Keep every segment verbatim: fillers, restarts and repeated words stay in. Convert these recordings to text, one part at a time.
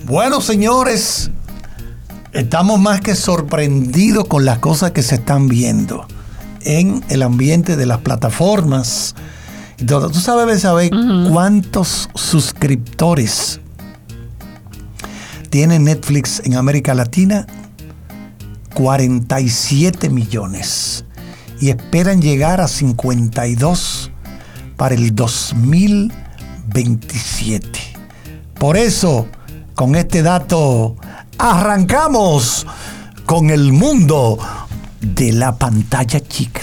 Bueno, señores, estamos más que sorprendidos con las cosas que se están viendo en el ambiente de las plataformas. Tú sabes, ¿sabes uh-huh. cuántos suscriptores tiene Netflix en América Latina? cuarenta y siete millones. Y esperan llegar a cincuenta y dos para el dos mil veintisiete. Por eso, con este dato, arrancamos con el mundo de la pantalla chica.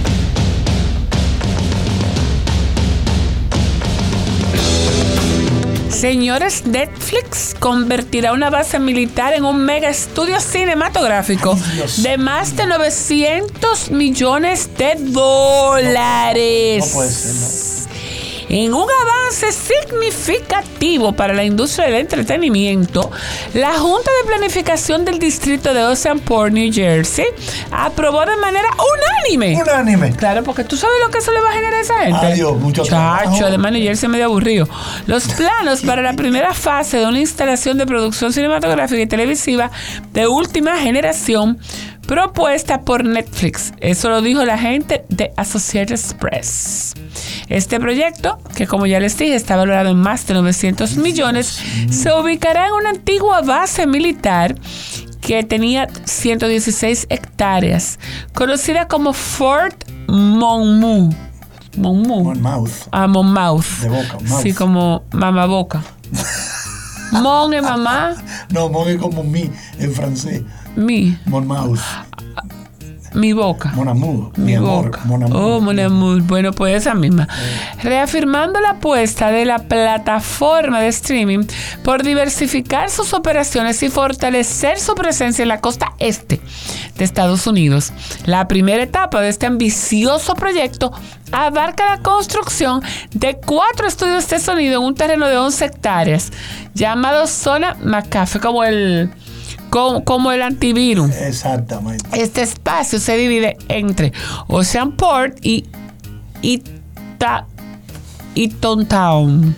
Señores, Netflix convertirá una base militar en un mega estudio cinematográfico Ay, de más de novecientos millones de dólares. No, no puede ser, no. En un avance significativo para la industria del entretenimiento, la Junta de Planificación del Distrito de Oceanport, New Jersey, aprobó de manera unánime. Unánime. Claro, porque tú sabes lo que eso le va a generar a esa gente. Adiós, mucho Chacho, trabajo. además New Jersey es medio aburrido. Los planos para la primera fase de una instalación de producción cinematográfica y televisiva de última generación propuesta por Netflix. Eso lo dijo la gente de Associated Press. Este proyecto, que como ya les dije está valorado en más de novecientos millones, se ubicará en una antigua base militar que tenía ciento dieciséis hectáreas, conocida como Fort Monmouth. Monmouth. Monmouth. Ah, Monmouth. De boca, mouth. Sí, como mamá boca. Mon es mamá. No, mon es como mi en francés. Mi. Monmouth. Mi boca. Mon amour. Mi, mi amor. boca. Mon amour. Oh, mon amour. Bueno, pues esa misma. Eh. Reafirmando la apuesta de la plataforma de streaming por diversificar sus operaciones y fortalecer su presencia en la costa este de Estados Unidos. La primera etapa de este ambicioso proyecto abarca la construcción de cuatro estudios de sonido en un terreno de once hectáreas, llamado Zona McAfee, como el... Como, como el antivirus. Exactamente. Este espacio se divide entre Oceanport y Eaton Town.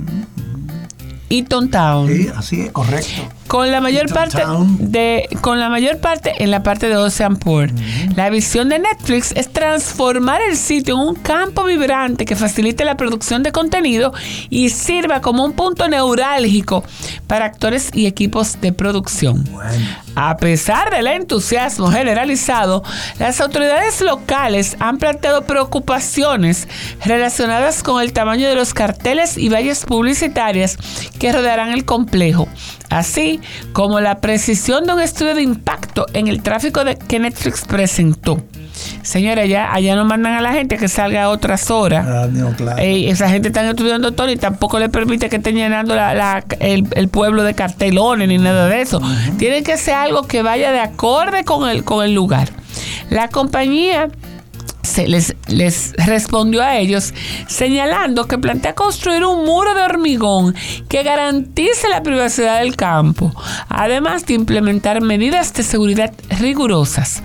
Eaton Town. Sí, así es, correcto. Con la mayor parte de, con la mayor parte en la parte de Oceanport. Uh-huh. La visión de Netflix es transformar el sitio en un campo vibrante que facilite la producción de contenido y sirva como un punto neurálgico para actores y equipos de producción. Bueno. A pesar del entusiasmo generalizado, las autoridades locales han planteado preocupaciones relacionadas con el tamaño de los carteles y vallas publicitarias que rodearán el complejo, así como la precisión de un estudio de impacto en el tráfico de que Netflix presentó. Señora, allá, allá no mandan a la gente que salga a otras horas. Ah, no, claro. Ey, esa gente está estudiando todo y tampoco le permite que estén llenando la, la, el, el pueblo de cartelones ni nada de eso. Uh-huh. Tiene que ser algo que vaya de acorde con el, con el lugar. La compañía se les, les respondió a ellos señalando que plantea construir un muro de hormigón que garantice la privacidad del campo, además de implementar medidas de seguridad rigurosas.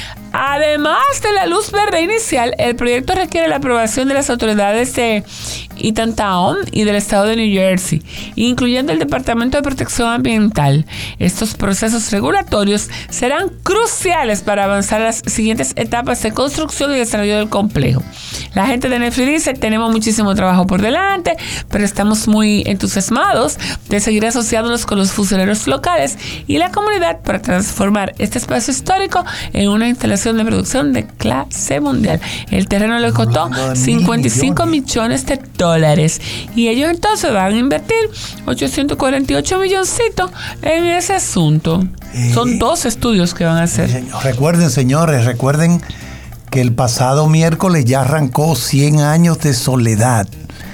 Además de la luz verde inicial, el proyecto requiere la aprobación de las autoridades de Eatontown y del estado de New Jersey, incluyendo el Departamento de Protección Ambiental. Estos procesos regulatorios serán cruciales para avanzar a las siguientes etapas de construcción y desarrollo del complejo. La gente de Netflix dice, tenemos muchísimo trabajo por delante, pero estamos muy entusiasmados de seguir asociándonos con los funcionarios locales y la comunidad para transformar este espacio histórico en una instalación de producción de clase mundial. El terreno le costó cincuenta y cinco millones de dólares y ellos entonces van a invertir ochocientos cuarenta y ocho milloncitos en ese asunto. Eh, Son dos estudios que van a hacer. Recuerden, señores, recuerden que el pasado miércoles ya arrancó cien años de soledad.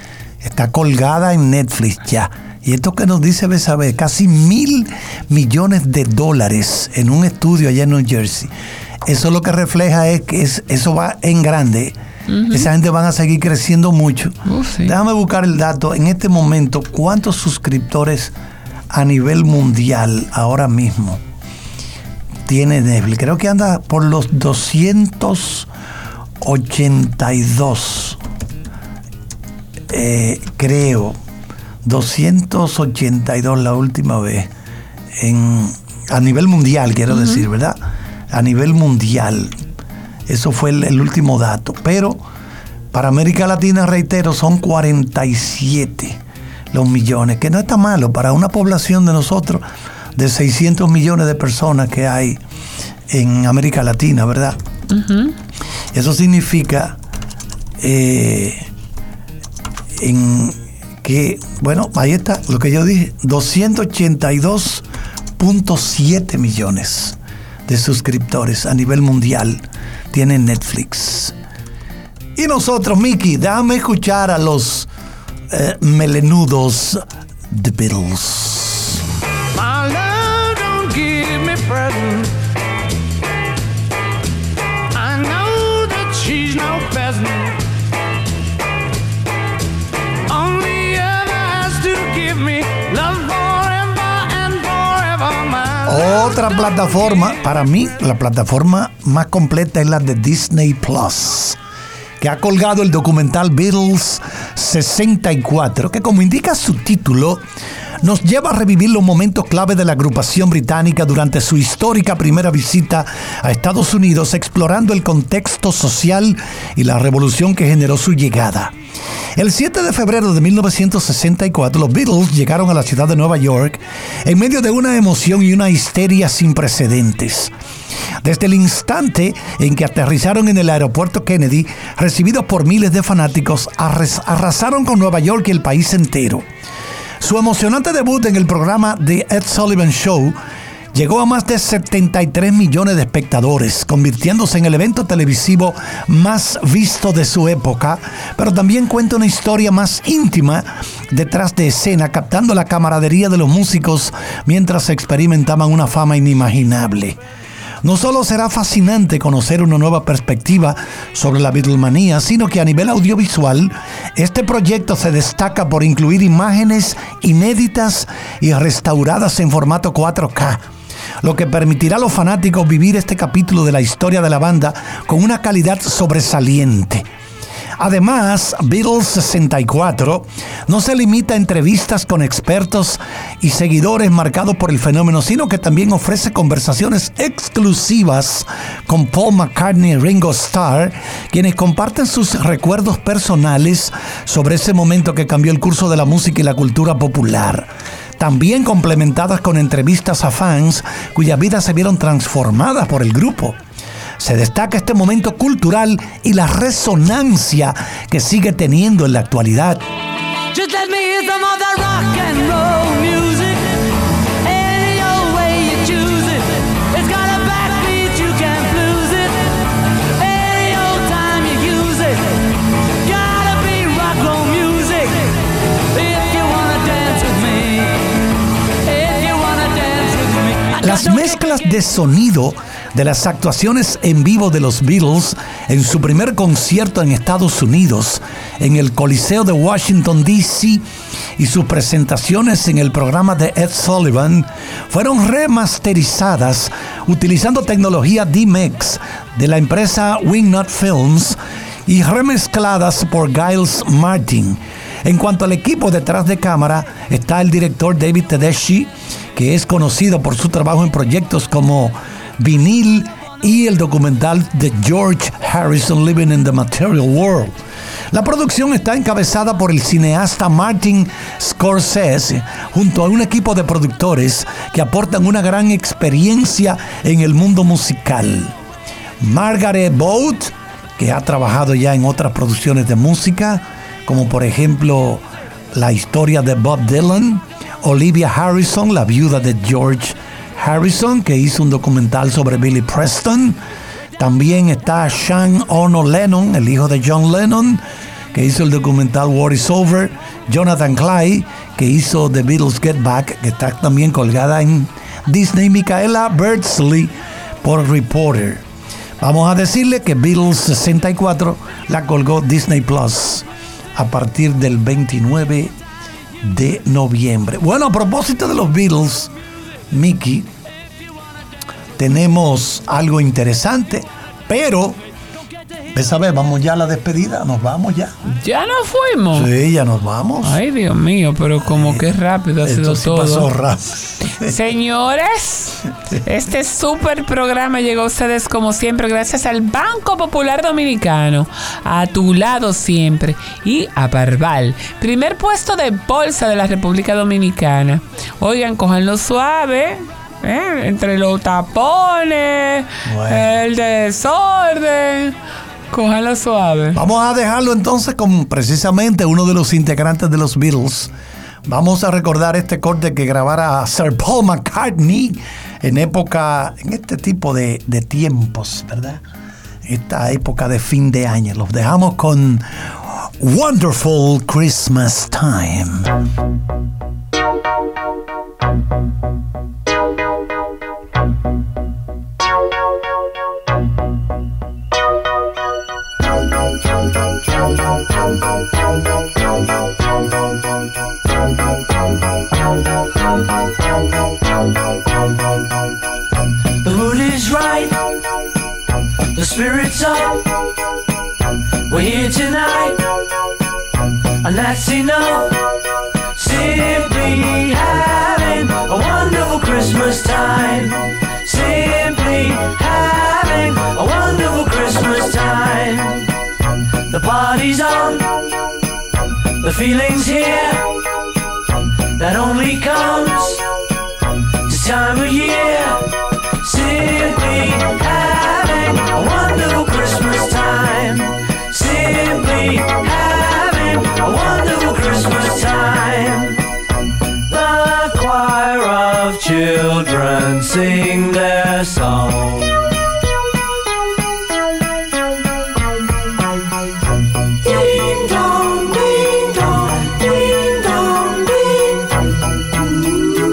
Está colgada en Netflix ya. Y esto que nos dice Besabe, casi mil millones de dólares en un estudio allá en New Jersey. Eso lo que refleja es que es, eso va en grande. Uh-huh. Esa gente van a seguir creciendo mucho. Uh, sí. Déjame buscar el dato. En este momento, ¿cuántos suscriptores a nivel mundial ahora mismo tiene Netflix? Creo que anda por los doscientos ochenta y dos. Eh, creo. doscientos ochenta y dos la última vez. en, a nivel mundial, quiero uh-huh. decir, ¿verdad? A nivel mundial. Eso fue el, el último dato. Pero para América Latina, reitero, son cuarenta y siete los millones, que no está malo para una población de nosotros de seiscientos millones de personas que hay en América Latina, ¿verdad? Uh-huh. Eso significa eh, en que, bueno, ahí está lo que yo dije, doscientos ochenta y dos punto siete millones de suscriptores a nivel mundial tienen Netflix. Y nosotros, Mickey, déjame escuchar a los eh, melenudos The Beatles. My love don't give me presents. I know that she's no peasant. Only ever has to give me love forever and forever. My Otra plataforma, para mí, la plataforma más completa es la de Disney Plus, que ha colgado el documental Beatles sesenta y cuatro, que como indica su título, nos lleva a revivir los momentos clave de la agrupación británica durante su histórica primera visita a Estados Unidos, explorando el contexto social y la revolución que generó su llegada. El siete de febrero de mil novecientos sesenta y cuatro, los Beatles llegaron a la ciudad de Nueva York en medio de una emoción y una histeria sin precedentes. Desde el instante en que aterrizaron en el aeropuerto Kennedy, recibidos por miles de fanáticos, arrasaron con Nueva York y el país entero. Su emocionante debut en el programa The Ed Sullivan Show llegó a más de setenta y tres millones de espectadores, convirtiéndose en el evento televisivo más visto de su época, pero también cuenta una historia más íntima detrás de escena, captando la camaradería de los músicos mientras experimentaban una fama inimaginable. No solo será fascinante conocer una nueva perspectiva sobre la Beatlemanía, sino que a nivel audiovisual, este proyecto se destaca por incluir imágenes inéditas y restauradas en formato cuatro K, lo que permitirá a los fanáticos vivir este capítulo de la historia de la banda con una calidad sobresaliente. Además, Beatles sesenta y cuatro no se limita a entrevistas con expertos y seguidores marcados por el fenómeno, sino que también ofrece conversaciones exclusivas con Paul McCartney y Ringo Starr, quienes comparten sus recuerdos personales sobre ese momento que cambió el curso de la música y la cultura popular. También complementadas con entrevistas a fans cuyas vidas se vieron transformadas por el grupo. Se destaca este momento cultural y la resonancia que sigue teniendo en la actualidad. Just let me hear some of that rock and roll music. Any old way you choose it. It's got a backbeat, you can't lose it. Any old time you use it. Gotta be rock roll music. If you wanna dance with me. If you wanna dance with me. Las mezclas de sonido de las actuaciones en vivo de los Beatles en su primer concierto en Estados Unidos, en el Coliseo de Washington, D C, y sus presentaciones en el programa de Ed Sullivan fueron remasterizadas utilizando tecnología D M X de la empresa Wingnut Films y remezcladas por Giles Martin. En cuanto al equipo detrás de cámara, está el director David Tedeschi, que es conocido por su trabajo en proyectos como Vinil y el documental de George Harrison, Living in the Material World. La producción está encabezada por el cineasta Martin Scorsese, junto a un equipo de productores que aportan una gran experiencia en el mundo musical. Margaret Boat, que ha trabajado ya en otras producciones de música, como por ejemplo La historia de Bob Dylan. Olivia Harrison, la viuda de George Harrison, que hizo un documental sobre Billy Preston. También está Sean Ono Lennon, el hijo de John Lennon, que hizo el documental War is Over. Jonathan Clyde, que hizo The Beatles Get Back, que está también colgada en Disney. Micaela Beardsley por Reporter. Vamos a decirle que Beatles sesenta y cuatro la colgó Disney Plus a partir del veintinueve de noviembre. Bueno, a propósito de los Beatles, Mickey, tenemos algo interesante, pero Esa vez vamos ya a la despedida, nos vamos ya. ¿Ya nos fuimos? Sí, ya nos vamos. Ay, Dios mío, pero como que rápido ha sido Esto sí todo. pasó rápido. Señores, este super programa llegó a ustedes como siempre gracias al Banco Popular Dominicano, a tu lado siempre, y a Parval, primer puesto de bolsa de la República Dominicana. Oigan, cójanlo suave. ¿Eh? Entre los tapones, Bueno. el desorden, cójanlo suave. Vamos a dejarlo entonces con precisamente uno de los integrantes de los Beatles. Vamos a recordar este corte que grabara Sir Paul McCartney en época, en este tipo de, de tiempos, ¿verdad? Esta época de fin de año. Los dejamos con Wonderful Christmas Time. The mood is right, the spirit's up. We're here tonight, and that's enough. Simply having a wonderful Christmas time. Simply having a wonderful Christmas time. The party's on, the feeling's here. That only comes this time of year. Simply having a wonderful Christmas time. Simply having a wonderful Christmas time. The choir of children sing their song. Ding dong, ding dong, ding dong, ding.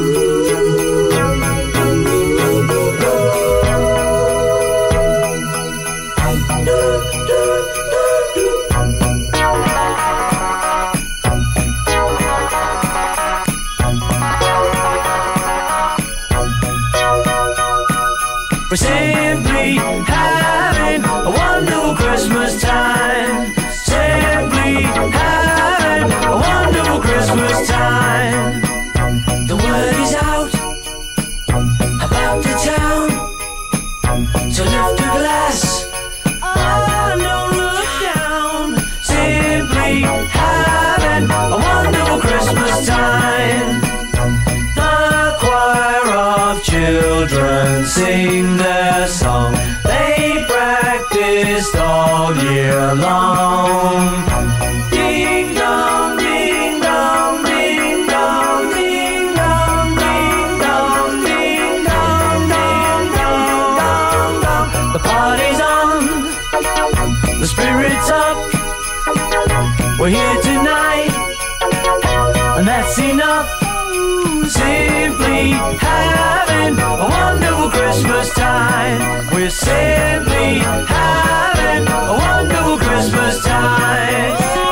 We're simply having a wonderful Christmas time. Simply having a wonderful Christmas time. The word is out about the town, so lift a glass. Oh, don't look down. Simply having a wonderful Christmas time. The choir of children sing their song. They practiced all year long. Ding dong, ding dong, ding dong, ding dong, ding dong, ding dong, ding dong, dong, dong. The party's on, the spirit's up. We're here tonight, and that's enough. Simply having a wonderful Christmas time. We're simply having a wonderful Christmas time.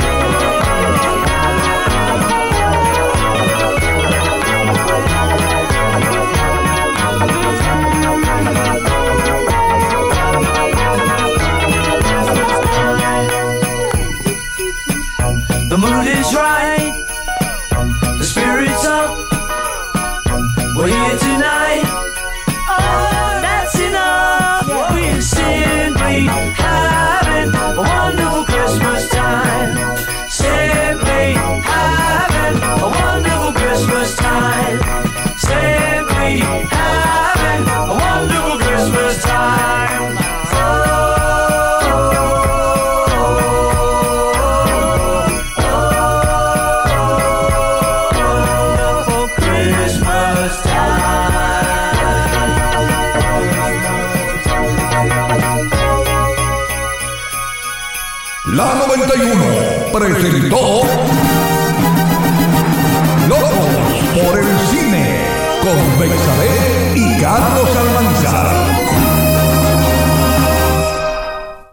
The mood is right, the spirit's up. We're here tonight. Oh, that's enough. We're simply having a wonderful Christmas time. Simply having a wonderful Christmas time. Simply having a wonderful Christmas time. La noventa y uno presentó Locos por el Cine con Betsabe